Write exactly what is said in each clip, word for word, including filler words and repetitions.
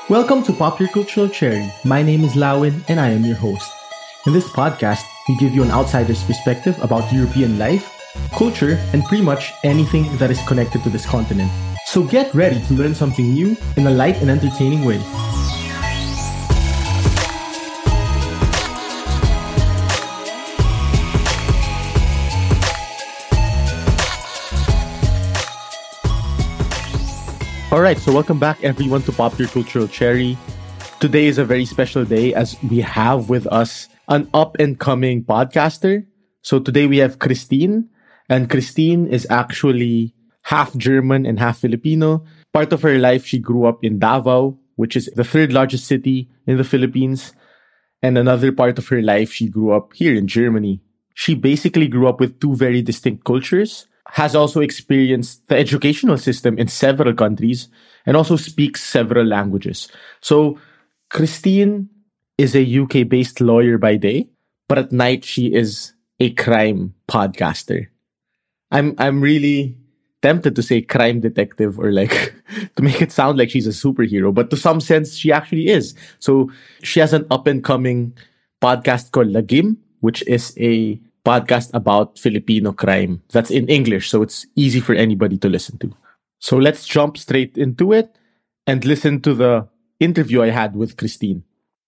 Welcome to Pop Your Cultural Cherry. My name is Lawin and I am your host. In this podcast, we give you an outsider's perspective about European life, culture, and pretty much anything that is connected to this continent. So get ready to learn something new in a light and entertaining way. Alright, so welcome back everyone to Pop Your Cultural Cherry. Today is a very special day as we have with us an up-and-coming podcaster. So today we have Christine, and Christine is actually half German and half Filipino. Part of her life, she grew up in Davao, which is the third largest city in the Philippines. And another part of her life, she grew up here in Germany. She basically grew up with two very distinct cultures, has also experienced the educational system in several countries, and also speaks several languages. So Christine is a U K-based lawyer by day, but at night she is a crime podcaster. I'm I'm really tempted to say crime detective or like to make it sound like she's a superhero, but to some sense she actually is. So she has an up-and-coming podcast called Lagim, which is a podcast about Filipino crime. That's in English, so it's easy for anybody to listen to. So let's jump straight into it and listen to the interview I had with Christine.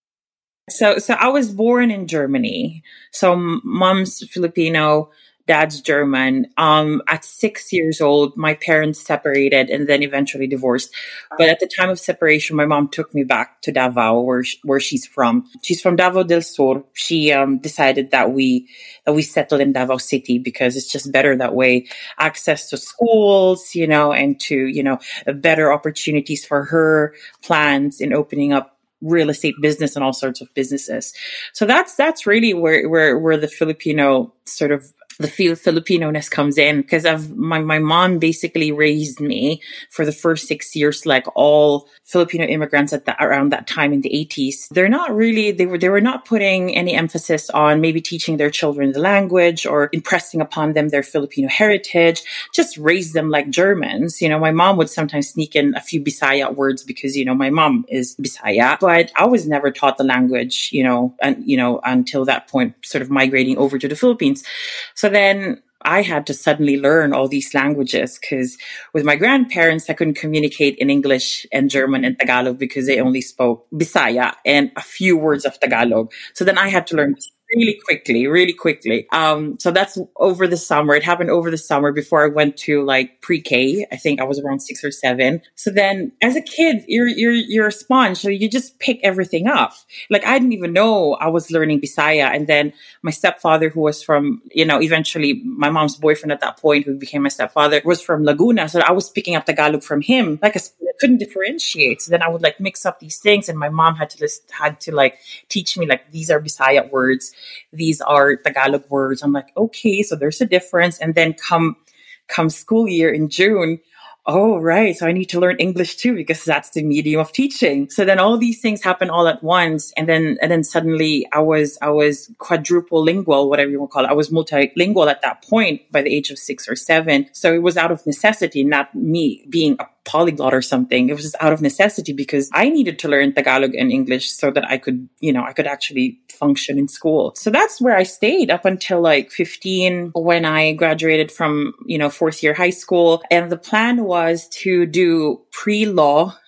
So, so I was born in Germany. So m- mom's Filipino, dad's German. Um, at six years old, my parents separated and then eventually divorced. But at the time of separation, my mom took me back to Davao, where sh- where she's from. She's from Davao del Sur. She um decided that we that we settle in Davao City because it's just better that way. Access to schools, you know, and to you know better opportunities for her plans in opening up real estate business and all sorts of businesses. So that's that's really where where where the Filipino sort of the feel Filipino-ness comes in, because I've my, my mom basically raised me for the first six years like all Filipino immigrants at that around that time in the eighties. They're not really they were they were not putting any emphasis on maybe teaching their children the language or impressing upon them their Filipino heritage. Just raise them like Germans. You know, my mom would sometimes sneak in a few Bisaya words because, you know, my mom is Bisaya, but I was never taught the language, you know, and you know, until that point, sort of migrating over to the Philippines. So then I had to suddenly learn all these languages because with my grandparents, I couldn't communicate in English and German and Tagalog because they only spoke Bisaya and a few words of Tagalog. So then I had to learn really quickly, really quickly. Um, so that's over the summer. It happened over the summer before I went to like pre-K. I think I was around six or seven. So then as a kid, you're, you're, you're a sponge. So you just pick everything up. Like I didn't even know I was learning Bisaya. And then my stepfather, who was from, you know, eventually my mom's boyfriend at that point, who became my stepfather, was from Laguna. So I was picking up Tagalog from him. Like I couldn't differentiate. So then I would like mix up these things. And my mom had to list, had to like teach me like, these are Bisaya words. These are Tagalog words. I'm like, okay, so there's a difference. And then come, come school year in June. Oh, right. So I need to learn English too, because that's the medium of teaching. So then all these things happen all at once. And then, and then suddenly I was, I was quadruple lingual, whatever you want to call it. I was multilingual at that point by the age of six or seven. So it was out of necessity, not me being a polyglot or something. It was just out of necessity because I needed to learn Tagalog and English so that I could, you know, I could actually function in school. So that's where I stayed up until like fifteen when I graduated from, you know, fourth year high school. And the plan was to do pre-law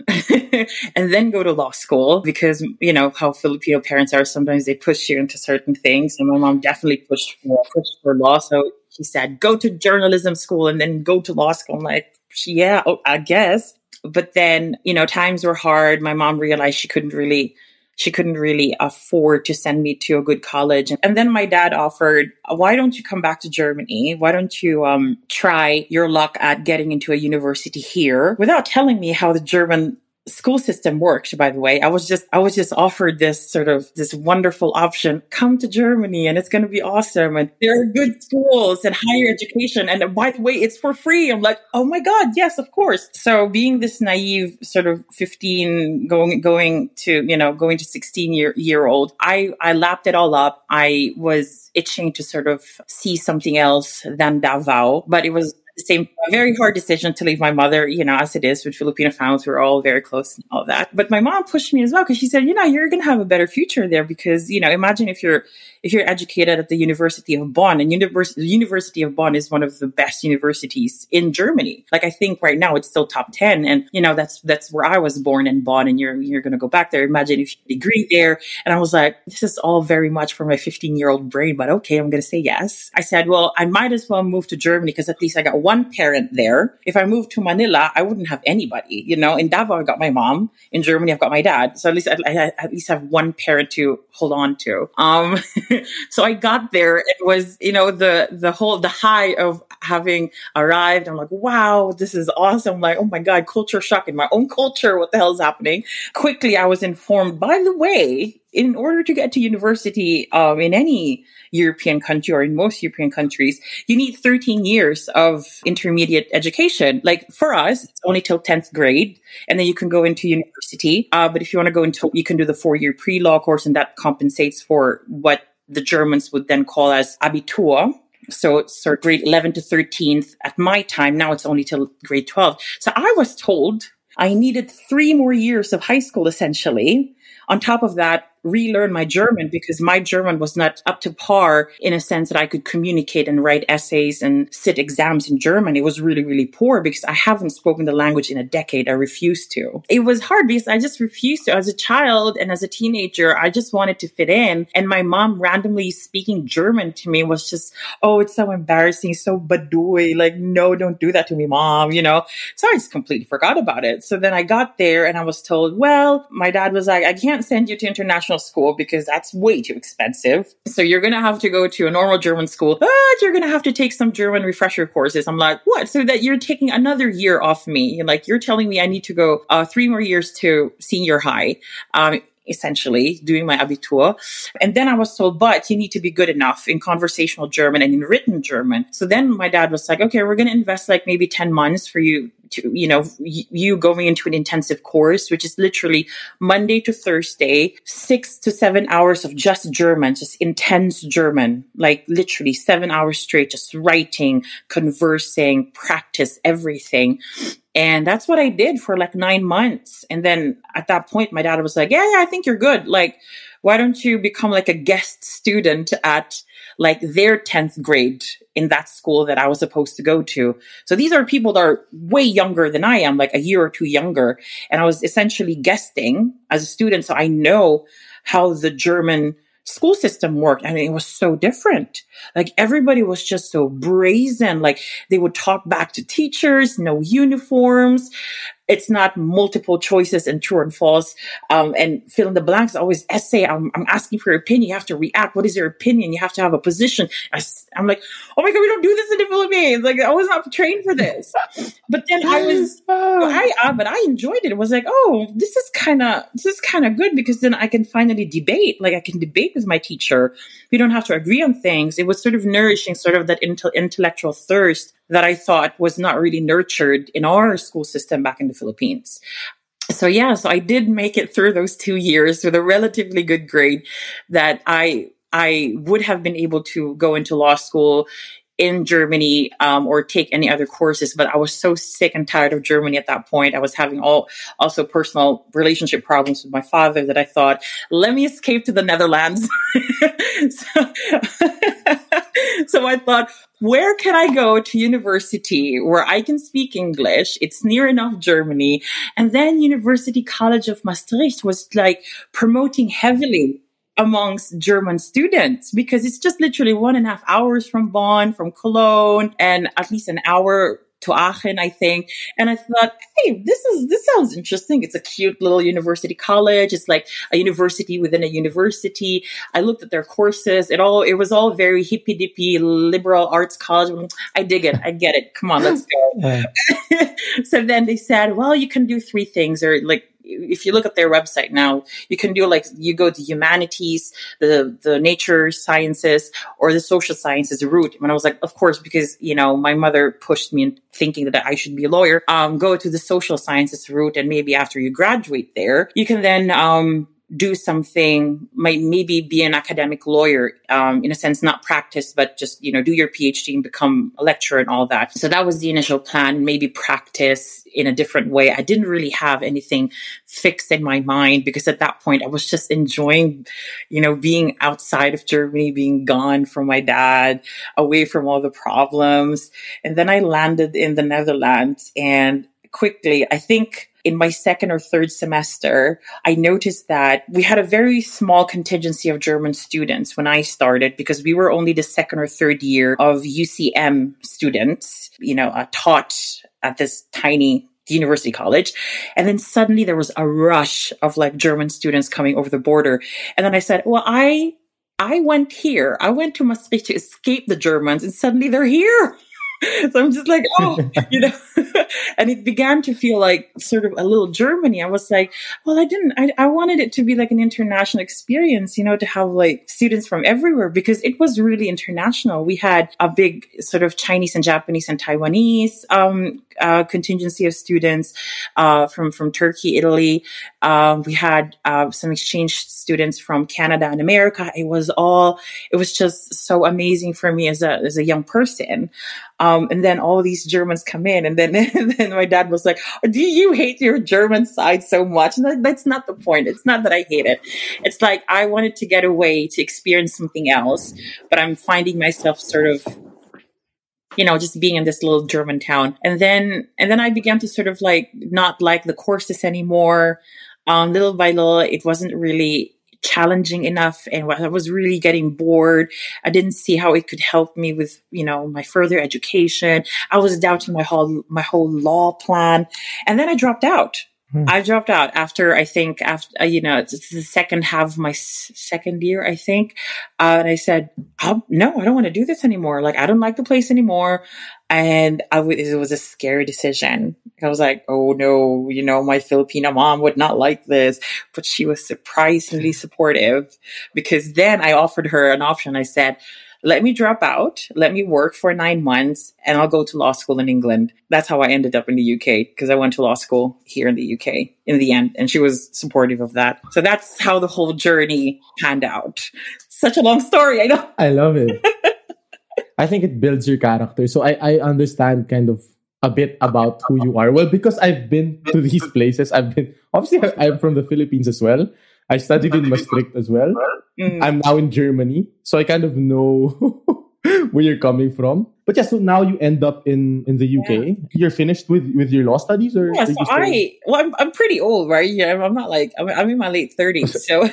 and then go to law school because, you know, how Filipino parents are. Sometimes they push you into certain things. And my mom definitely pushed for, pushed for law. So she said, go to journalism school and then go to law school. I'm like, yeah, oh, I guess. But then, you know, times were hard. My mom realized she couldn't really, she couldn't really afford to send me to a good college. And then my dad offered, why don't you come back to Germany? Why don't you um, try your luck at getting into a university here without telling me how the German school system worked, by the way. I was just, I was just offered this sort of, this wonderful option. Come to Germany and it's going to be awesome. And there are good schools and higher education. And by the way, it's for free. I'm like, oh my God, yes, of course. So being this naive sort of fifteen going, going to, you know, going to sixteen year, year old, I, I lapped it all up. I was itching to sort of see something else than Davao, but it was the same, a very hard decision to leave my mother, you know, as it is with Filipino families. We're all very close and all that. But my mom pushed me as well, because she said, you know, you're going to have a better future there, because, you know, imagine if you're, if you're educated at the University of Bonn, and univers- the University of Bonn is one of the best universities in Germany. Like, I think right now it's still top ten. And, you know, that's, that's where I was born, in Bonn, and you're, you're going to go back there. Imagine if you had a degree there. And I was like, this is all very much for my fifteen year old brain, but okay, I'm going to say yes. I said, well, I might as well move to Germany, because at least I got one parent there. If I moved to Manila, I wouldn't have anybody, you know. In Davao, I got my mom. In Germany, I've got my dad. So at least I, I at least have one parent to hold on to. Um, so I got there. It was, you know, the, the whole, the high of having arrived. I'm like, wow, this is awesome. I'm like, oh my God, culture shock in my own culture. What the hell is happening? Quickly, I was informed, by the way, in order to get to university um, in any European country, or in most European countries, you need thirteen years of intermediate education. Like, for us, it's only till tenth grade, and then you can go into university. Uh, but if you want to go into, you can do the four-year pre-law course, and that compensates for what the Germans would then call as Abitur. So it's sort of grade eleven to thirteenth at my time. Now it's only till grade twelve. So I was told I needed three more years of high school, essentially. On top of that, relearn my German, because my German was not up to par in a sense that I could communicate and write essays and sit exams in German. It was really, really poor, because I haven't spoken the language in a decade. I refused to. It was hard because I just refused to. As a child and as a teenager, I just wanted to fit in. And my mom randomly speaking German to me was just, oh, it's so embarrassing, so badui. Like, no, don't do that to me, mom, you know? So I just completely forgot about it. So then I got there and I was told, well, my dad was like, I can't send you to international school because that's way too expensive. So you're going to have to go to a normal German school, but you're going to have to take some German refresher courses. I'm like, what? So that you're taking another year off me. Like, you're telling me I need to go uh, three more years to senior high. Um, essentially doing my Abitur. And then I was told, but you need to be good enough in conversational German and in written German. So then my dad was like, okay, we're going to invest like maybe ten months for you to, you know, y- you going into an intensive course, which is literally Monday to Thursday, six to seven hours of just German, just intense German, like literally seven hours straight, just writing, conversing, practice everything. And that's what I did for like nine months. And then at that point, my dad was like, yeah, yeah, I think you're good. Like, why don't you become like a guest student at like their tenth grade in that school that I was supposed to go to? So these are people that are way younger than I am, like a year or two younger. And I was essentially guesting as a student. So I know how the German school system worked. I mean, it was so different. Like, everybody was just so brazen. Like, they would talk back to teachers, no uniforms. It's not multiple choices and true and false. Um, and fill in the blanks, always essay. I'm, I'm asking for your opinion. You have to react. What is your opinion? You have to have a position. I, I'm like, oh my God, we don't do this in the Philippines. Like, I was not trained for this. But then I was, I, I but I enjoyed it. It was like, oh, this is kind of, this is kind of good, because then I can finally debate. Like, I can debate with my teacher. We don't have to agree on things. It was sort of nourishing, sort of that intel- intellectual thirst that I thought was not really nurtured in our school system back in the Philippines. So yeah, so I did make it through those two years with a relatively good grade that I I would have been able to go into law school in Germany um, or take any other courses. But I was so sick and tired of Germany at that point. I was having all also personal relationship problems with my father that I thought, let me escape to the Netherlands. so, so I thought, where can I go to university where I can speak English? It's near enough Germany. And then University College of Maastricht was like promoting heavily amongst German students, because it's just literally one and a half hours from Bonn, from Cologne, and at least an hour to Aachen, I think. And I thought, hey, this is, this sounds interesting. It's a cute little university college. It's like a university within a university. I looked at their courses. It all, it was all very hippy dippy liberal arts college. I dig it. I get it. Come on, let's go. So then they said, well, you can do three things, or like, if you look at their website now, you can do like, you go to humanities, the, the nature sciences, or the social sciences route. And I was like, of course, because, you know, my mother pushed me in thinking that I should be a lawyer, um, go to the social sciences route. And maybe after you graduate there, you can then, um, do something, might maybe be an academic lawyer, um, in a sense, not practice, but just, you know, do your PhD and become a lecturer and all that. So that was the initial plan, maybe practice in a different way. I didn't really have anything fixed in my mind because at that point I was just enjoying, you know, being outside of Germany, being gone from my dad, away from all the problems. And then I landed in the Netherlands, and quickly, I think in my second or third semester, I noticed that we had a very small contingency of German students when I started, because we were only the second or third year of U C M students, you know, uh, taught at this tiny university college. And then suddenly there was a rush of like German students coming over the border. And then I said, well, I, I went here. I went to Maastricht to escape the Germans, and suddenly they're here. So I'm just like, oh, you know, and it began to feel like sort of a little Germany. I was like, well, I didn't, I, I wanted it to be like an international experience, you know, to have like students from everywhere, because it was really international. We had a big sort of Chinese and Japanese and Taiwanese, um, uh, contingency of students, uh, from, from Turkey, Italy. Um, we had, uh, some exchange students from Canada and America. It was all, it was just so amazing for me as a, as a young person. Um, and then all these Germans come in, and then, and then my dad was like, do you hate your German side so much? And that, that's not the point. It's not that I hate it. It's like, I wanted to get away to experience something else, but I'm finding myself sort of, you know, just being in this little German town. And then, and then I began to sort of like not like the courses anymore. Um, little by little, it wasn't really challenging enough, and I was really getting bored. I didn't see how it could help me with, you know, my further education. I was doubting my whole my whole law plan, and then I dropped out. Hmm. I dropped out after, I think, after, uh, you know, it's the second half of my s- second year, I think. Uh, and I said, oh, no, I don't want to do this anymore. Like, I don't like the place anymore. And I w- it was a scary decision. I was like, oh no, you know, my Filipino mom would not like this, but she was surprisingly supportive, because then I offered her an option. I said, let me drop out, let me work for nine months, and I'll go to law school in England. That's how I ended up in the U K, because I went to law school here in the U K in the end, and she was supportive of that. So that's how the whole journey panned out. Such a long story, I know. I love it. I think it builds your character. So I, I understand kind of a bit about who you are. Well, because I've been to these places. I've been, obviously, I'm from the Philippines as well. I studied in Maastricht as well. Mm. I'm now in Germany, so I kind of know where you're coming from. But yeah, so now you end up in, in the U K. Yeah. You're finished with, with your law studies, or yeah? So I well, I'm I'm pretty old, right? Yeah, I'm not like I'm, I'm in my late thirties, so.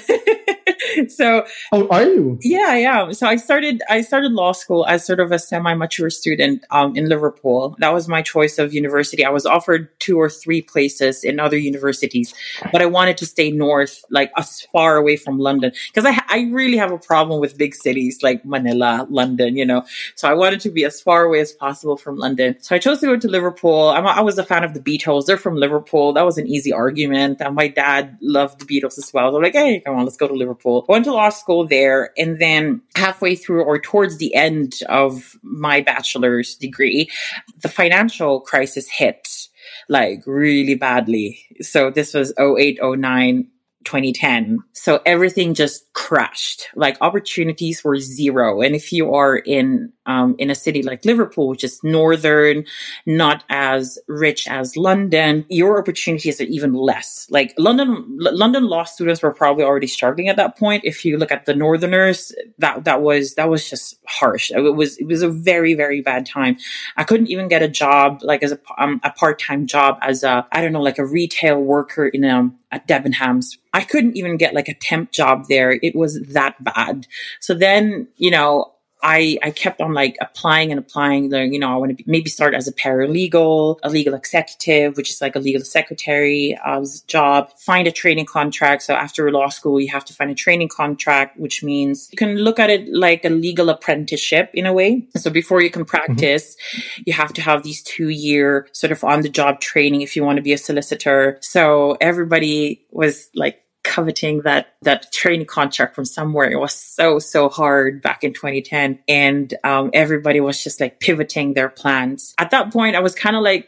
So, oh, are you? Yeah, yeah. So I started, I started law school as sort of a semi-mature student, um, in Liverpool. That was my choice of university. I was offered two or three places in other universities, but I wanted to stay north, like as far away from London, because I, I really have a problem with big cities like Manila, London, you know. So I wanted to be as far away as possible from London. So I chose to go to Liverpool. I'm, I was a fan of the Beatles. They're from Liverpool. That was an easy argument. And my dad loved the Beatles as well. So I'm like, hey, come on, let's go to Liverpool. Went to law school there, and then halfway through or towards the end of my bachelor's degree, the financial crisis hit like really badly. So this was oh eight, oh nine, twenty ten. So everything just crashed. Like opportunities were zero. And if you are in um, in a city like Liverpool, which is northern, not as rich as London, your opportunities are even less. Like London, L- London law students were probably already struggling at that point. If you look at the northerners, that that was that was just harsh. It was it was a very very bad time. I couldn't even get a job like as a um, a part time job as a I don't know like a retail worker in a at Debenhams. I couldn't even get like a temp job there. It was that bad. So then, you know, I, I kept on like applying and applying. Like, you know, I want to be, maybe start as a paralegal, a legal executive, which is like a legal secretary uh, job, find a training contract. So after law school, you have to find a training contract, which means you can look at it like a legal apprenticeship in a way. So before you can practice, mm-hmm. you have to have these two year sort of on the job training if you want to be a solicitor. So everybody was like, coveting that that training contract from somewhere. It was so so hard back in twenty ten, and um, everybody was just like pivoting their plans. At that point, I was kind of like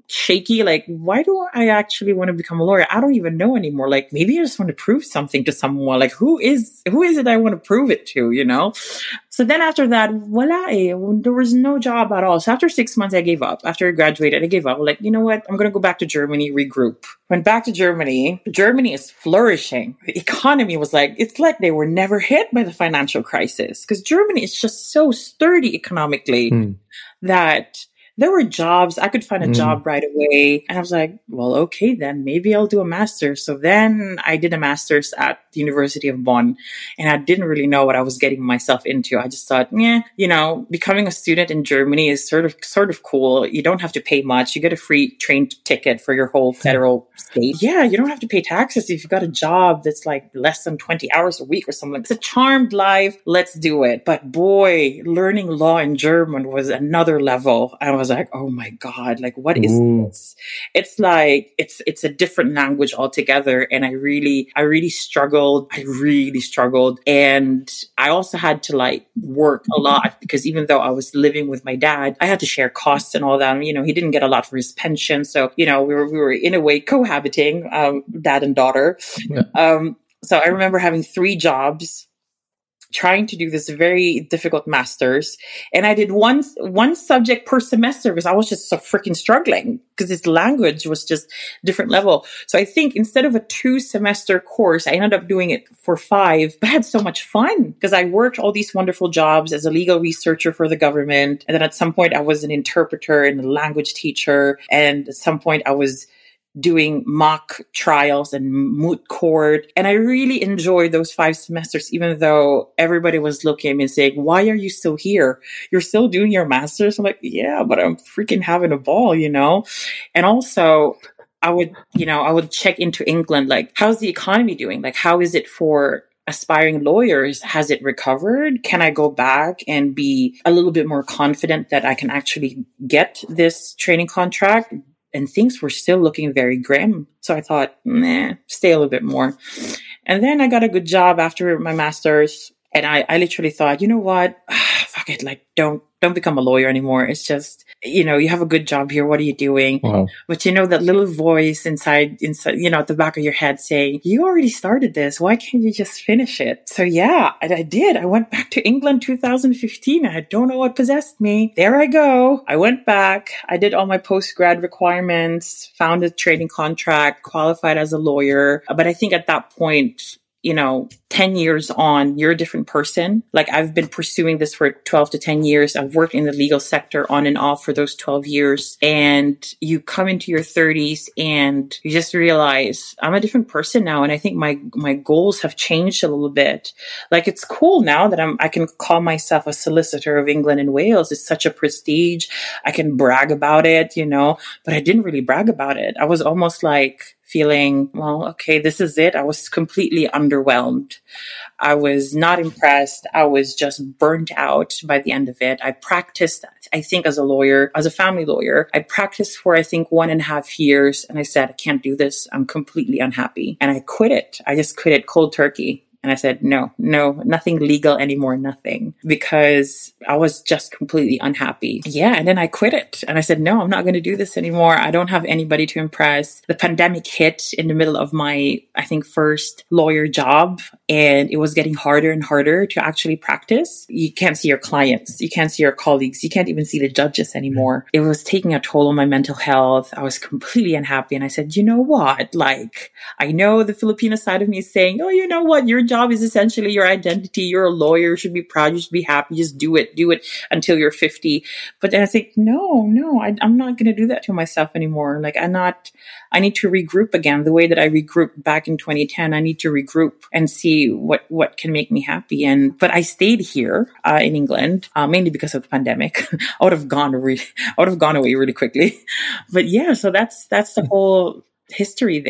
shaky. Like, why do I actually want to become a lawyer? I don't even know anymore. Like, maybe I just want to prove something to someone. Like, who is, who is it I want to prove it to, you know? So then after that, voila, eh, there was no job at all. So after six months, I gave up. After I graduated, I gave up. Like, you know what? I'm going to go back to Germany, regroup. Went back to Germany. Germany is flourishing. The economy was like, it's like they were never hit by the financial crisis, because Germany is just so sturdy economically mm. that there were jobs. I could find a mm. job right away. And I was like, well, okay, then maybe I'll do a master's. So then I did a master's at the University of Bonn, and I didn't really know what I was getting myself into. I just thought, yeah, you know, becoming a student in Germany is sort of, sort of cool. You don't have to pay much. You get a free train ticket for your whole federal state. Yeah, you don't have to pay taxes if you've got a job that's like less than twenty hours a week or something. It's a charmed life. Let's do it. But boy, learning law in German was another level. I was like, oh my God, like, what is Ooh. this? It's like, it's, it's a different language altogether. And I really, I really struggled. I really struggled. And I also had to like work a lot, because even though I was living with my dad, I had to share costs and all that. And, you know, he didn't get a lot for his pension. So, you know, we were, we were in a way cohabiting, um, dad and daughter. Yeah. Um, so I remember having three jobs, trying to do this very difficult master's. And I did one, one subject per semester because I was just so freaking struggling, because this language was just different level. So I think instead of a two semester course, I ended up doing it for five. But I had so much fun because I worked all these wonderful jobs as a legal researcher for the government. And then at some point I was an interpreter and a language teacher. And at some point I was doing mock trials and moot court. And I really enjoyed those five semesters, even though everybody was looking at me and saying, why are you still here? You're still doing your master's? I'm like, yeah, but I'm freaking having a ball, you know? And also I would, you know, I would check into England, like, how's the economy doing? Like, how is it for aspiring lawyers? Has it recovered? Can I go back and be a little bit more confident that I can actually get this training contract? And things were still looking very grim. So I thought, nah, stay a little bit more. And then I got a good job after my master's. And I, I literally thought, you know what? Ah, fuck it. Like, don't, don't become a lawyer anymore. It's just, you know, you have a good job here. What are you doing? Wow. But you know, that little voice inside, inside, you know, at the back of your head saying, you already started this. Why can't you just finish it? So yeah, I, I did. I went back to England two thousand fifteen. I don't know what possessed me. There I go. I went back. I did all my post-grad requirements, found a training contract, qualified as a lawyer. But I think at that point, you know, ten years on, you're a different person. Like, I've been pursuing this for twelve to ten years. I've worked in the legal sector on and off for those twelve years. And you come into your thirties and you just realize I'm a different person now. And I think my, my goals have changed a little bit. Like, it's cool now that I'm, I can call myself a solicitor of England and Wales. It's such a prestige. I can brag about it, you know, but I didn't really brag about it. I was almost like, feeling, well, okay, this is it. I was completely underwhelmed. I was not impressed. I was just burnt out by the end of it. I practiced, I think, as a lawyer, as a family lawyer, I practiced for, I think, one and a half years. And I said, I can't do this. I'm completely unhappy. And I quit it. I just quit it cold turkey. And I said, no, no, nothing legal anymore, nothing, because I was just completely unhappy. Yeah. And then I quit it. And I said, no, I'm not going to do this anymore. I don't have anybody to impress. The pandemic hit in the middle of my, I think, first lawyer job. And it was getting harder and harder to actually practice. You can't see your clients. You can't see your colleagues. You can't even see the judges anymore. It was taking a toll on my mental health. I was completely unhappy. And I said, you know what? Like, I know the Filipino side of me is saying, oh, you know what? Your job is essentially your identity. You're a lawyer. You should be proud. You should be happy. Just do it. Do it until you're fifty. But then I think, no, no, I, I'm not going to do that to myself anymore. Like, I'm not, I need to regroup again. The way that I regrouped back in twenty ten, I need to regroup and see what, what can make me happy. And, but I stayed here, uh, in England, uh, mainly because of the pandemic. I would have gone, re- I would have gone away really quickly. But yeah, so that's, that's the whole history there.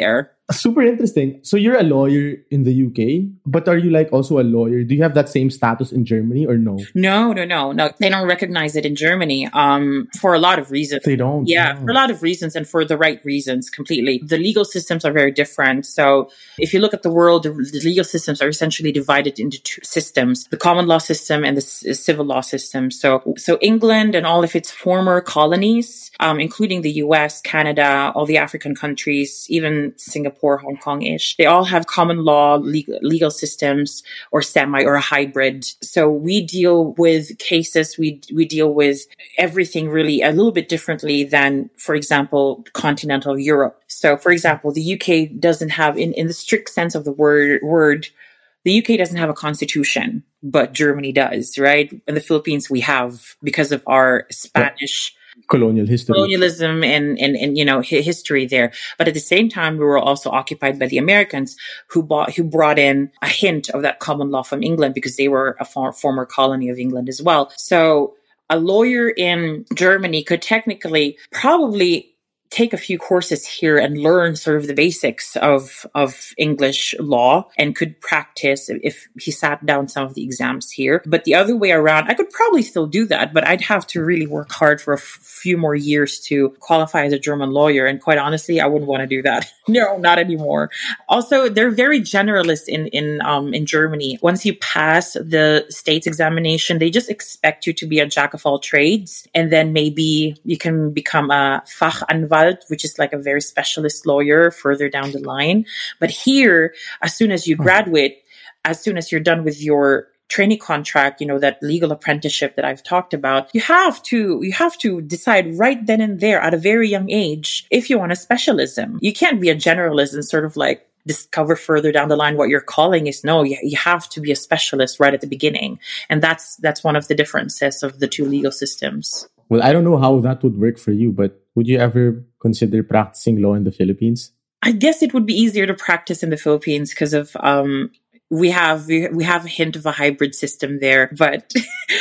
Super interesting. So you're a lawyer in the U K, but are you like also a lawyer? Do you have that same status in Germany or no? No, no, no, no. They don't recognize it in Germany um, for a lot of reasons. They don't? Yeah, No. for a lot of reasons and for the right reasons completely. The legal systems are very different. So if you look at the world, the the legal systems are essentially divided into two systems, the common law system and the c- civil law system. So, so England and all of its former colonies, um, including the U S, Canada, all the African countries, even Singapore, Hong Kong-ish, they all have common law legal, legal systems or semi or a hybrid. So we deal with cases, we we deal with everything really a little bit differently than, for example, continental Europe. So, for example, the U K doesn't have, in, in the strict sense of the word, word, the U K doesn't have a constitution, but Germany does, right? In the Philippines, we have, because of our Spanish Colonial history. colonialism and, and, and, you know, hi- history there. But at the same time, we were also occupied by the Americans who bought, who brought in a hint of that common law from England because they were a for, former colony of England as well. So a lawyer in Germany could technically probably take a few courses here and learn sort of the basics of, of English law and could practice if he sat down some of the exams here. But the other way around, I could probably still do that, but I'd have to really work hard for a f- few more years to qualify as a German lawyer. And quite honestly, I wouldn't want to do that. No, not anymore. Also, they're very generalist in, in, um, in Germany. Once you pass the state's examination, they just expect you to be a jack of all trades. And then maybe you can become a Fachanwalt, which is like a very specialist lawyer further down the line. But here, as soon as you graduate, as soon as you're done with your training contract, you know, that legal apprenticeship that I've talked about, you have to, you have to decide right then and there at a very young age if you want a specialism. You can't be a generalist and sort of like discover further down the line what your calling is. No, you, you have to be a specialist right at the beginning. And that's, that's one of the differences of the two legal systems. Well, I don't know how that would work for you, but would you ever consider practicing law in the Philippines? I guess it would be easier to practice in the Philippines because of, um, we have, we, we have a hint of a hybrid system there, but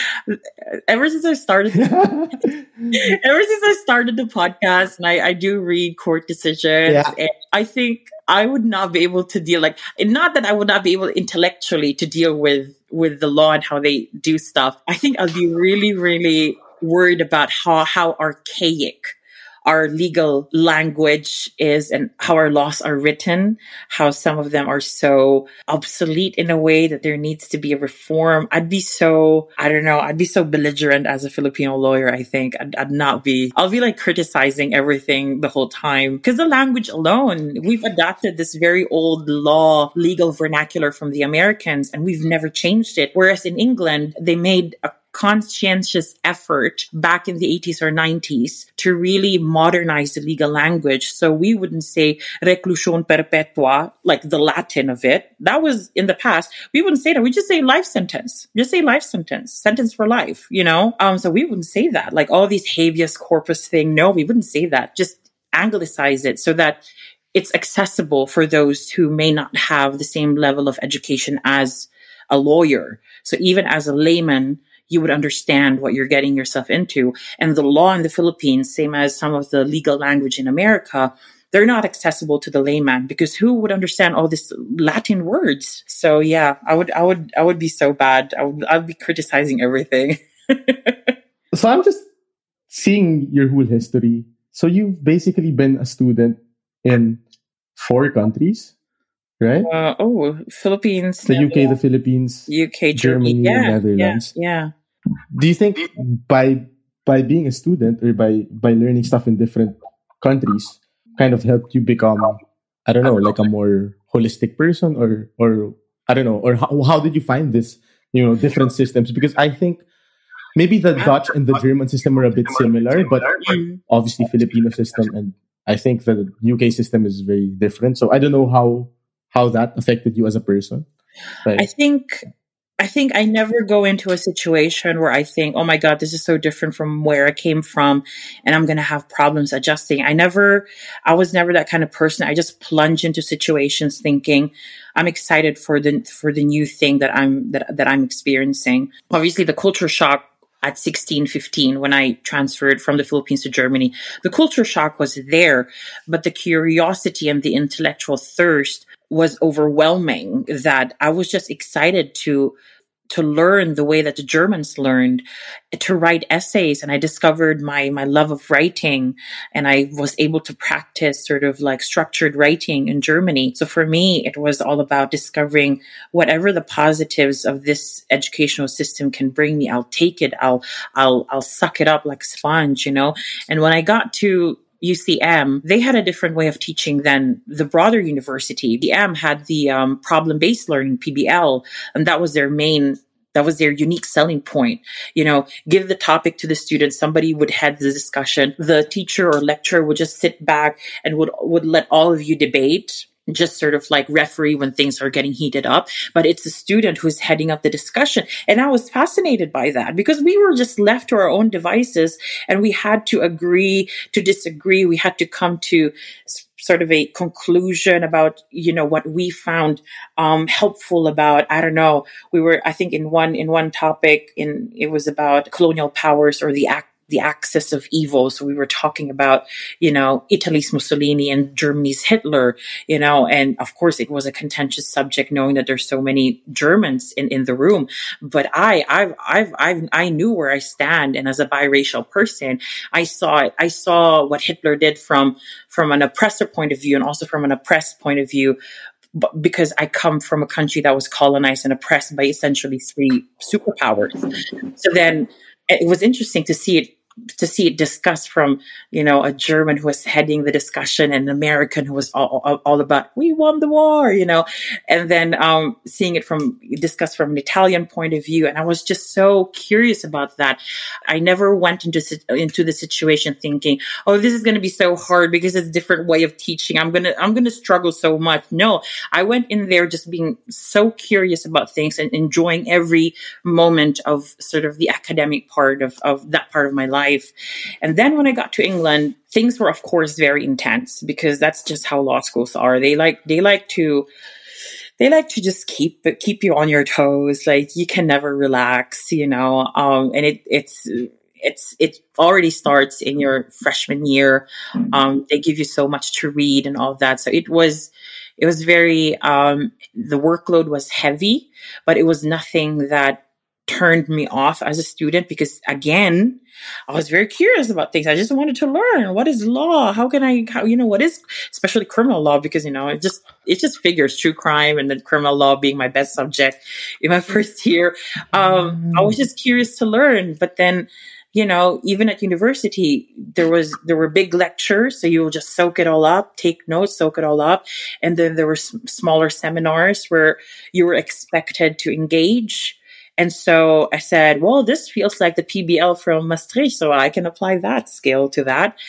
ever since I started, ever since I started the podcast and I, I do read court decisions, Yeah. and I think I would not be able to deal, like, not that I would not be able intellectually to deal with, with the law and how they do stuff. I think I'll be really, really worried about how, how archaic our legal language is and how our laws are written, how some of them are so obsolete in a way that there needs to be a reform. I'd be so, I don't know, I'd be so belligerent as a Filipino lawyer, I think. I'd, I'd not be, I'll be like criticizing everything the whole time. Because the language alone, we've adopted this very old law, legal vernacular from the Americans, and we've never changed it. Whereas in England, they made a conscientious effort back in the eighties or nineties to really modernize the legal language. So we wouldn't say reclusion perpetua, like the Latin of it. That was in the past. We wouldn't say that. We just say life sentence. Just say life sentence, sentence for life, you know? Um, so we wouldn't say that. Like all these habeas corpus thing. No, we wouldn't say that. Just anglicize it so that it's accessible for those who may not have the same level of education as a lawyer. So even as a layman, you would understand what you're getting yourself into. And the law in the Philippines, same as some of the legal language in America, they're not accessible to the layman because who would understand all these Latin words? So yeah, I would, I would, I would be so bad. I would, I'd be criticizing everything. So I'm just seeing your whole history. So you've basically been a student in four countries, right? Uh, oh, Philippines, The U K, the Philippines, U K, Germany, Germany, yeah, Netherlands. Yeah, yeah. Do you think by by being a student or by by learning stuff in different countries kind of helped you become, I don't know, like a more holistic person, or or I don't know, or how, how did you find this, you know, different systems? Because I think maybe the Dutch and the German system are a bit similar, but obviously Filipino system and I think the U K system is very different. So I don't know how how that affected you as a person. Like, I think I think I never go into a situation where I think, oh my God, this is so different from where I came from and I'm going to have problems adjusting. I never, I was never that kind of person. I just plunge into situations thinking I'm excited for the, for the new thing that I'm, that, that I'm experiencing. Obviously the culture shock at sixteen, fifteen, when I transferred from the Philippines to Germany. The culture shock was there, but the curiosity and the intellectual thirst was overwhelming, that I was just excited to to learn the way that the Germans learned, to write essays. And I discovered my, my love of writing, and I was able to practice sort of like structured writing in Germany. So for me, it was all about discovering whatever the positives of this educational system can bring me. I'll take it. I'll, I'll, I'll suck it up like a sponge, you know? And when I got to U C M, they had a different way of teaching than the broader university. The M had the um, problem-based learning, P B L, and that was their main, that was their unique selling point. You know, give the topic to the students, somebody would head the discussion. The teacher or lecturer would just sit back and would, would let all of you debate, just sort of like referee when things are getting heated up. But it's the student who's heading up the discussion. And I was fascinated by that, because we were just left to our own devices, and we had to agree to disagree. We had to come to sort of a conclusion about, you know, what we found um, helpful about, I don't know, we were, I think in one, in one topic, in it was about colonial powers or the act, the axis of evil. So we were talking about, you know, Italy's Mussolini and Germany's Hitler, you know, and of course it was a contentious subject, knowing that there's so many Germans in, in the room. But I, I've, I've, I've, I knew where I stand. And as a biracial person, I saw it. I saw what Hitler did from, from an oppressor point of view, and also from an oppressed point of view, because I come from a country that was colonized and oppressed by essentially three superpowers. So then it was interesting to see it to see it discussed from, you know, a German who was heading the discussion, and an American who was all, all, all about, we won the war, you know, and then um, seeing it from discussed from an Italian point of view. And I was just so curious about that. I never went into, into the situation thinking, oh, this is going to be so hard because it's a different way of teaching. I'm going to, I'm going to struggle so much. No, I went in there just being so curious about things and enjoying every moment of sort of the academic part of, of that part of my life. And then when I got to England, things were, of course, very intense, because that's just how law schools are. They like, they like to, they like to just keep, keep you on your toes. Like, you can never relax, you know, um, and it, it's, it's, it already starts in your freshman year. Um, they give you so much to read and all of that. So it was, it was very, um, the workload was heavy, but it was nothing that turned me off as a student, because again, I was very curious about things. I just wanted to learn, what is law? How can I, how, you know, what is, especially criminal law, because, you know, it just, it just figures true crime and then criminal law being my best subject in my first year. Um, I was just curious to learn, but then, you know, even at university, there was, there were big lectures. So you will just soak it all up, take notes, soak it all up. And then there were s- smaller seminars where you were expected to engage. And so I said, well, this feels like the P B L from Maastricht, so I can apply that skill to that.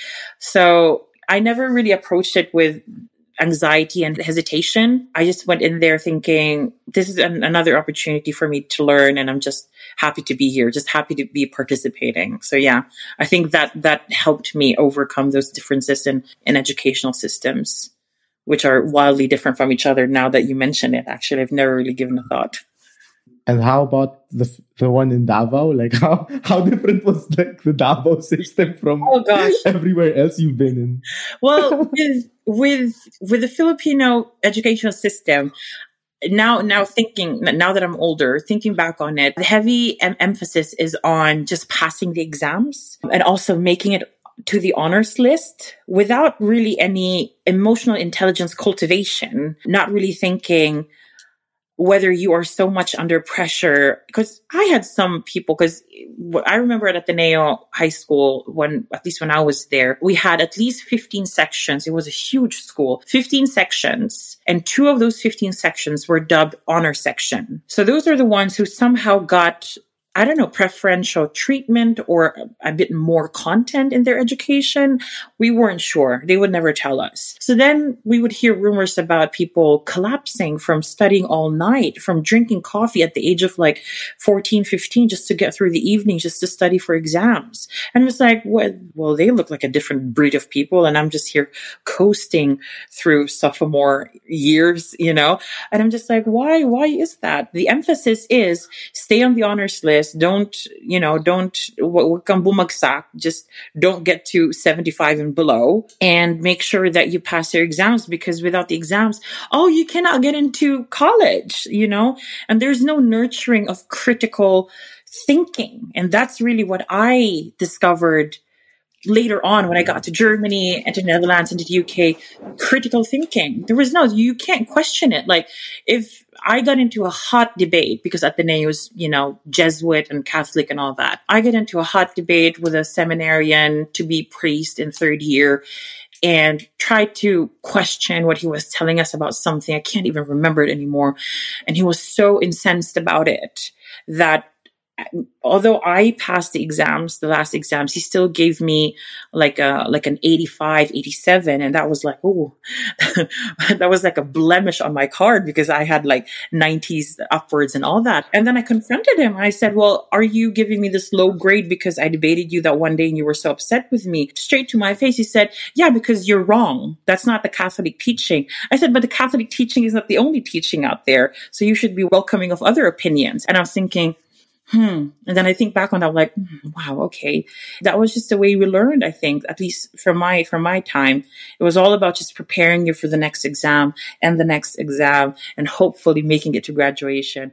So I never really approached it with anxiety and hesitation. I just went in there thinking, this is an, another opportunity for me to learn, and I'm just happy to be here, just happy to be participating. So yeah, I think that that helped me overcome those differences in, in educational systems, which are wildly different from each other now that you mention it. Actually, I've never really given a thought. And how about the the one in Davao? Like, how how different was like the Davao system from oh, gosh. everywhere else you've been in? Well, with with with the Filipino educational system, now now thinking now that I'm older, thinking back on it, the heavy em- emphasis is on just passing the exams and also making it to the honors list without really any emotional intelligence cultivation, not really thinking whether you are so much under pressure. Because I had some people, because I remember at Ateneo High School, when, at least when I was there, we had at least fifteen sections. It was a huge school, fifteen sections. And two of those fifteen sections were dubbed honor section. So those are the ones who somehow got, I don't know, preferential treatment or a bit more content in their education. We weren't sure. They would never tell us. So then we would hear rumors about people collapsing from studying all night, from drinking coffee at the age of like fourteen, fifteen, just to get through the evening, just to study for exams. And it was like, well, well, they look like a different breed of people. And I'm just here coasting through sophomore years, you know, and I'm just like, why, why is that? The emphasis is stay on the honors list, this. Don't, you know, don't, wag kang bumagsak. Just don't get to seventy-five and below, and make sure that you pass your exams, because without the exams, oh, you cannot get into college, you know, and there's no nurturing of critical thinking. And that's really what I discovered later on when I got to Germany and to Netherlands and to the U K. Critical thinking. There was no, you can't question it. Like, if I got into a hot debate, because Ateneo was, you know, Jesuit and Catholic and all that, I get into a hot debate with a seminarian to be priest in third year and tried to question what he was telling us about something. I can't even remember it anymore. And he was so incensed about it that although I passed the exams, the last exams, he still gave me like a, like an eighty-five, eighty-seven. And that was like, oh, that was like a blemish on my card, because I had like nineties upwards and all that. And then I confronted him. I said, well, are you giving me this low grade because I debated you that one day and you were so upset with me? Straight to my face, he said, yeah, because you're wrong. That's not the Catholic teaching. I said, but the Catholic teaching is not the only teaching out there. So you should be welcoming of other opinions. And I was thinking, Hmm. And then I think back on that, like, wow, okay. That was just the way we learned, I think, at least from my, from my time. It was all about just preparing you for the next exam and the next exam and hopefully making it to graduation.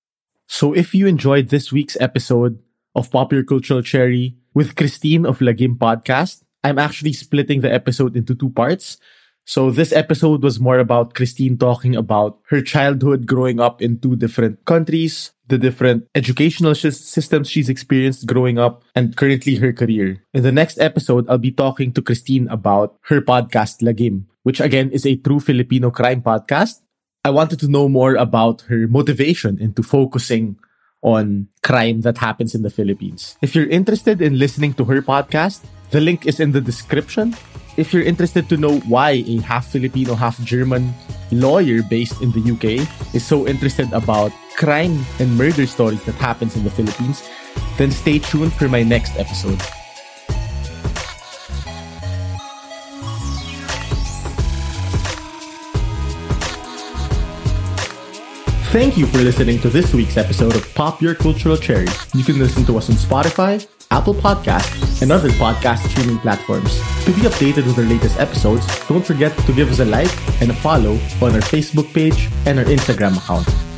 So if you enjoyed this week's episode of Popular Cultural Cherry with Christine of Lagim Podcast, I'm actually splitting the episode into two parts. So this episode was more about Christine talking about her childhood growing up in two different countries, the different educational sh- systems she's experienced growing up, and currently her career. In the next episode, I'll be talking to Christine about her podcast, Lagim, which again is a true Filipino crime podcast. I wanted to know more about her motivation into focusing on crime that happens in the Philippines. If you're interested in listening to her podcast, the link is in the description. If you're interested to know why a half Filipino, half German lawyer based in the U K is so interested about crime and murder stories that happens in the Philippines, then stay tuned for my next episode. Thank you for listening to this week's episode of Pop Your Cultural Cherry. You can listen to us on Spotify, Apple Podcasts, and other podcast streaming platforms. To be updated with our latest episodes, don't forget to give us a like and a follow on our Facebook page and our Instagram account.